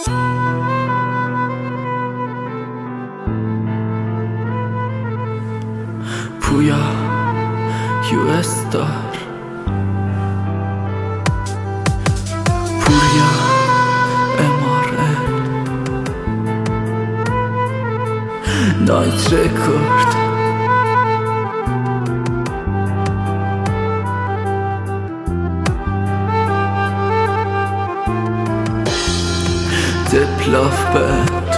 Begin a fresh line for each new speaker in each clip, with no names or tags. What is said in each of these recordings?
پویا US$. پوریا MRN نایت رکورد. دپلاف بند.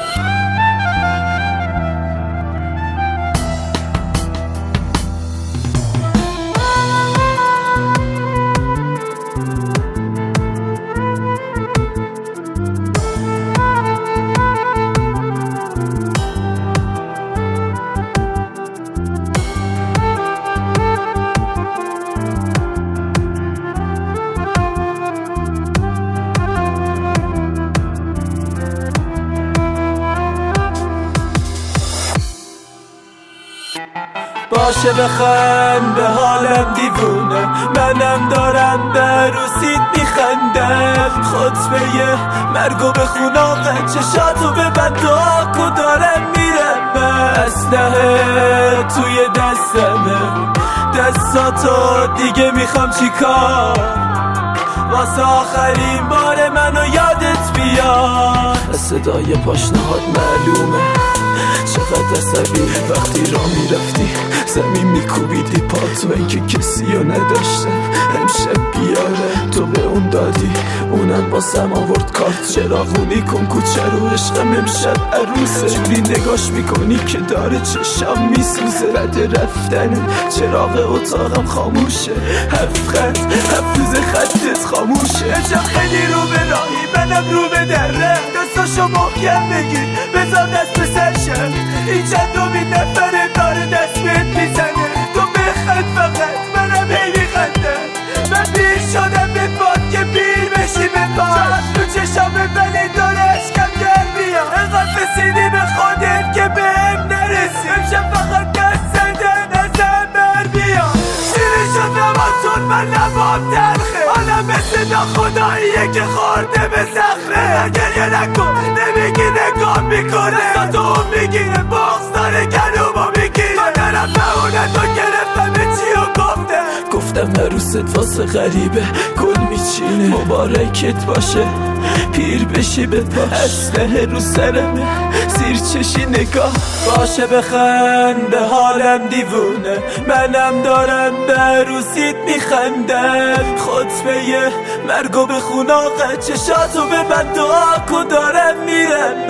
باشه بخند به حالم دیوونه، منم دارم به روسیت میخندم. خطبه مرگو به خوناقه چشاتو ببند و آکو دارم میرم. اسلحه توی دستمه، دستاتو دیگه میخوام چیکار؟ واسه آخرین بار منو یادت بیاد.
صدای پاشنهاد معلومه چقدر عصبی وقتی را میرفتی زمین میکوبیدی پات و اینکه کسی رو نداشته. امشب بیاره تو به اون دادی، اونم باسم آورد کارت. چراغونی کن کوچه رو عشقم امشب عروسه. جوری نگاش میکنی که داره چشم میسوزه. بعد رفتن چراغ اتاقم خاموشه. 7 خط 7 روز خطت خاموشه.
امشب خیلی رو به راهی منم رو به دره. دستاشو محکم بگیر بذار دست به سرشم. این چندمین نفره داره دست بهت میزنه. تو بخند فقط منم هی میخندم. من پیر شدم به باد که پیر بشی به پاد. تو چشامه ولی داره اشکم در بیاد. انقدر رسیدی به خودت که بهم نرسی. امشب فقط دست زدن ازم بر بیاد. شیرین شد نباتون من لبام تلخه. حالم مثل ناخداییه که خورده به صخره. گریه نکن نمیگی نگاه میکنه. دستاتو میگیره باغز داره گلومو میگیره. مادرم بهونه تو گرفتم چی و گفتم عروست واسه غریبه گل میچینه. مبارکت باشه پیر بشی به پاش. اسلحه رو سرمه زیر چشی نگاه. باشه بخند به حالم دیوونه، منم دارم به عروسیت میخندم. خطبه مرگو به خوناقه چشاتو ببند و آکو دارم میرم.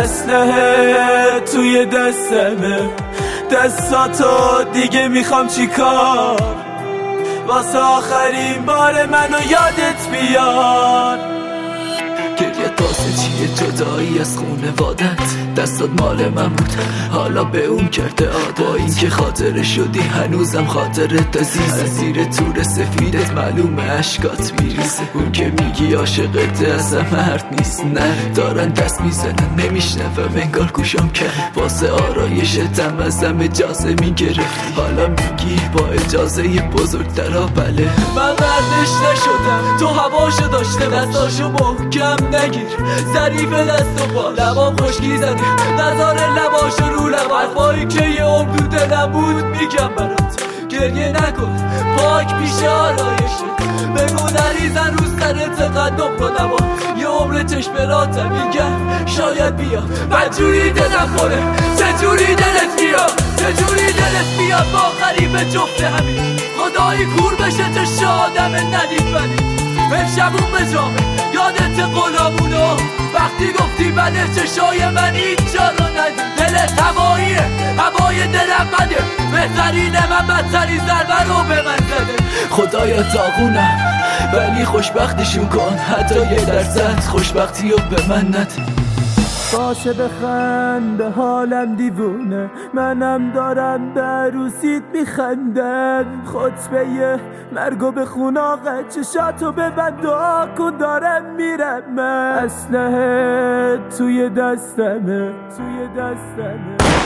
اسلحه توی دستمه، دستاتو دیگه میخوام چیکار؟ واسه آخرین بار منو یادت بیاد.
گریت واسه چیه جدایی از خونوادت؟ دستات مال من بود حالا به اون کرده عادت. با این که خاطره شدی هنوزم خاطرت عزیزه. زیر تور سفیدت معلومه اشکات میریزه. اون که میگی عاشقته اصلا مرد نیست. نه دارن دست میزنن نمیشنوم انگار گوشم کرد. واسه آرایشتم ازم اجازه میگرفتی. حالا میگی با اجازه بزرگترا بله.
من بردش نشدم تو هواشو داشته. دستاشو محکم نگیر ظریف دست و پا. لبام خشکی زدی نظاره لباشو رو لب. حرفایی که یه عمر تو دلم بود میگم برات. گریه نکن پاک پیش آرایشه. بگو نریزن رو سرت قدم رو نبا. یه عمر چشمراتم میگم شاید بیا. من جوری دلم پره چجوری دلت بیاد. چجوری دلت بیاد با غریب جفت همین. خدایی کور بشه چه شادم ندید بدید. امشبون به جامه یادت قلامونو وقتی گفتی بده چشای من اینجا رو ندید. دلت هواییه هوای دلم بده. بهترین من بدترین ضربه رو به من زده.
خدایا داغونم ولی خوشبختشون کن. حتی 1% خوشبختی رو به من نده.
باشه بخند به حالم دیوونه، منم دارم به عروسیت میخندم. خطبه مرگو به خوناقه چشاتو ببند و آکو دارم میرم. اسلحه توی دستمه توی دستمه.